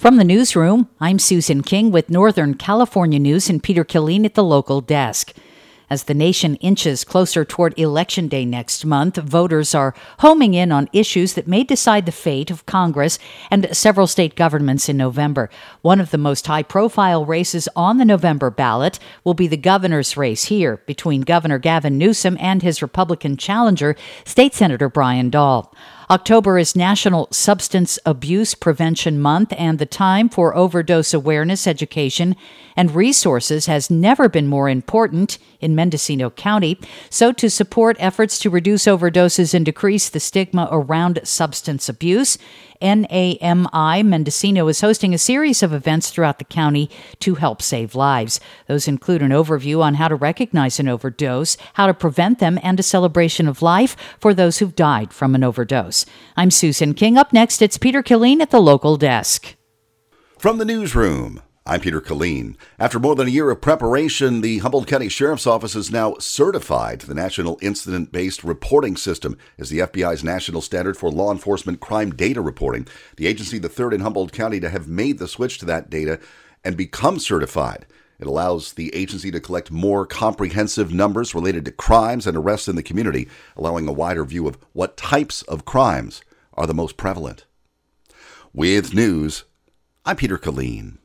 From the newsroom, I'm Susan King with Northern California News and Peter Killeen at the local desk. As the nation inches closer toward Election Day next month, voters are homing in on issues that may decide the fate of Congress and several state governments in November. One of the most high-profile races on the November ballot will be the governor's race here between Governor Gavin Newsom and his Republican challenger, State Senator Brian Dahl. October is National Substance Abuse Prevention Month, and the time for overdose awareness, education, and resources has never been more important in Mendocino County. So to support efforts to reduce overdoses and decrease the stigma around substance abuse, NAMI Mendocino is hosting a series of events throughout the county to help save lives. Those include an overview on how to recognize an overdose, how to prevent them, and a celebration of life for those who've died from an overdose. I'm Susan King. Up next, it's Peter Killeen at the local desk. From the newsroom, I'm Peter Killeen. After more than a year of preparation, the Humboldt County Sheriff's Office is now certified to the National Incident-Based Reporting System as the FBI's national standard for law enforcement crime data reporting. The agency, the third in Humboldt County to have made the switch to that data and become certified. It allows the agency to collect more comprehensive numbers related to crimes and arrests in the community, allowing a wider view of what types of crimes are the most prevalent. With news, I'm Peter Killeen.